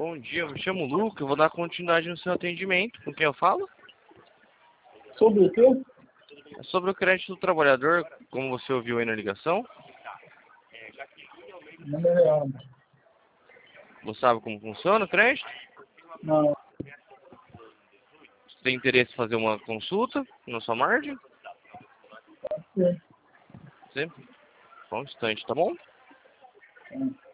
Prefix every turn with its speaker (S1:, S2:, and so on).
S1: Bom dia, eu me chamo Luca, eu vou dar continuidade no seu atendimento. Com quem eu falo?
S2: Sobre o quê?
S1: É sobre o crédito do trabalhador, como você ouviu aí na ligação.
S2: Não me lembro.
S1: Você sabe como funciona o crédito?
S2: Não.
S1: Você tem interesse em fazer uma consulta na sua margem?
S2: Sim.
S1: Sim. Só um instante, tá bom?
S2: Sim.